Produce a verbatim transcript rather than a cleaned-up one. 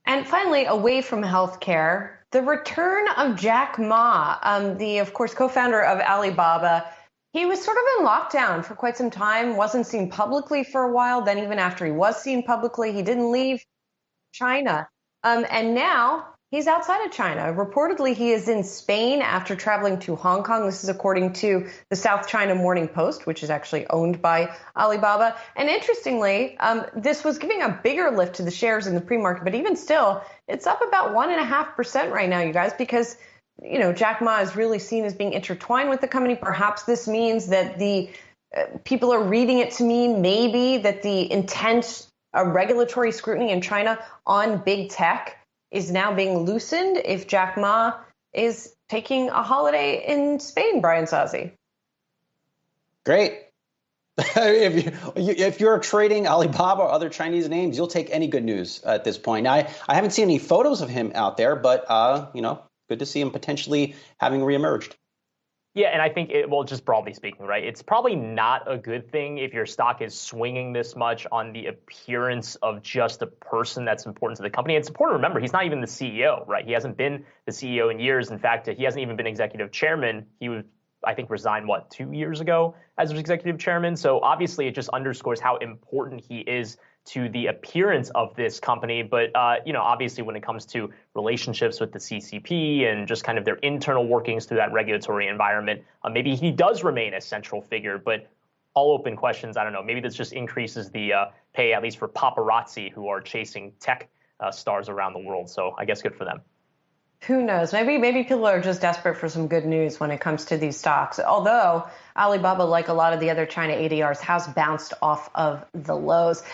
And finally, away from healthcare, the return of Jack Ma, um, the, of course, co-founder of Alibaba. He was sort of in lockdown for quite some time, wasn't seen publicly for a while. Then even after he was seen publicly, he didn't leave China. Um, and now he's outside of China. Reportedly, he is in Spain after traveling to Hong Kong. This is according to the South China Morning Post, which is actually owned by Alibaba. And interestingly, um, this was giving a bigger lift to the shares in the pre-market. But even still, it's up about one and a half percent right now, you guys, because, you know, Jack Ma is really seen as being intertwined with the company. Perhaps this means that the uh, people are reading it to mean maybe that the intense uh, regulatory scrutiny in China on big tech is now being loosened if Jack Ma is taking a holiday in Spain, Brian Sozzi. Great. if, you, if you're trading Alibaba or other Chinese names, you'll take any good news at this point. Now, I, I haven't seen any photos of him out there, but, uh, you know, good to see him potentially having reemerged. Yeah, and I think, it, well, just broadly speaking, right, it's probably not a good thing if your stock is swinging this much on the appearance of just a person that's important to the company. It's important to remember he's not even the C E O, right? He hasn't been the C E O in years. In fact, he hasn't even been executive chairman. He was, I think, resigned, what, two years ago as executive chairman. So obviously it just underscores how important he is to the appearance of this company. But, uh, you know, obviously when it comes to relationships with the C C P and just kind of their internal workings through that regulatory environment, uh, maybe he does remain a central figure. But all open questions, I don't know, maybe this just increases the uh, pay, at least for paparazzi who are chasing tech uh, stars around the world. So I guess good for them. Who knows? Maybe maybe people are just desperate for some good news when it comes to these stocks. Although Alibaba, like a lot of the other China A D Rs, has bounced off of the lows.